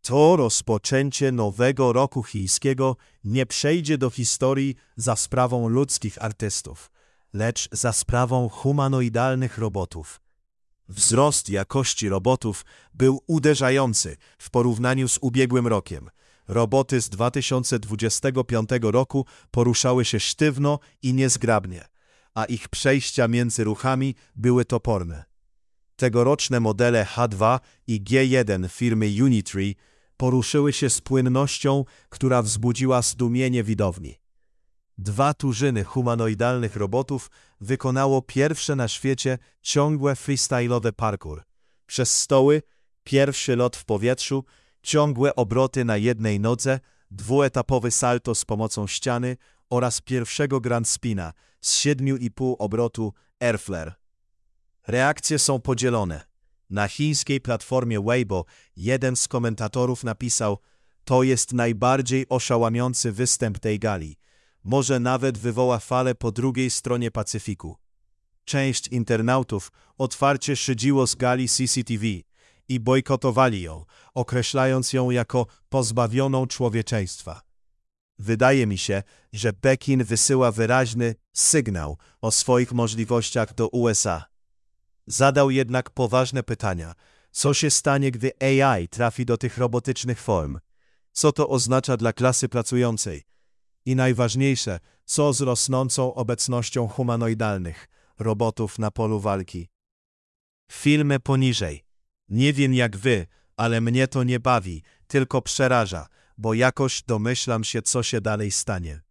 To rozpoczęcie nowego roku chińskiego nie przejdzie do historii za sprawą ludzkich artystów, lecz za sprawą humanoidalnych robotów. Wzrost jakości robotów był uderzający w porównaniu z ubiegłym rokiem. Roboty z 2025 roku poruszały się sztywno i niezgrabnie, a ich przejścia między ruchami były toporne. Tegoroczne modele H2 i G1 firmy Unitree poruszyły się z płynnością, która wzbudziła zdumienie widowni. 2 tuzyny humanoidalnych robotów wykonało pierwsze na świecie ciągłe freestyle'owe parkour. Przez stoły, pierwszy lot w powietrzu, ciągłe obroty na jednej nodze, dwuetapowy salto z pomocą ściany oraz pierwszego grand spina z 7,5 obrotu Airflare. Reakcje są podzielone. Na chińskiej platformie Weibo jeden z komentatorów napisał: to jest najbardziej oszałamiający występ tej gali. Może nawet wywoła falę po drugiej stronie Pacyfiku. Część internautów otwarcie szydziło z gali CCTV i bojkotowali ją, określając ją jako pozbawioną człowieczeństwa. Wydaje mi się, że Pekin wysyła wyraźny sygnał o swoich możliwościach do USA. Zadał jednak poważne pytania. Co się stanie, gdy AI trafi do tych robotycznych form? Co to oznacza dla klasy pracującej? I najważniejsze, co z rosnącą obecnością humanoidalnych robotów na polu walki? Filmy poniżej. Nie wiem jak wy, ale mnie to nie bawi, tylko przeraża, bo jakoś domyślam się, co się dalej stanie.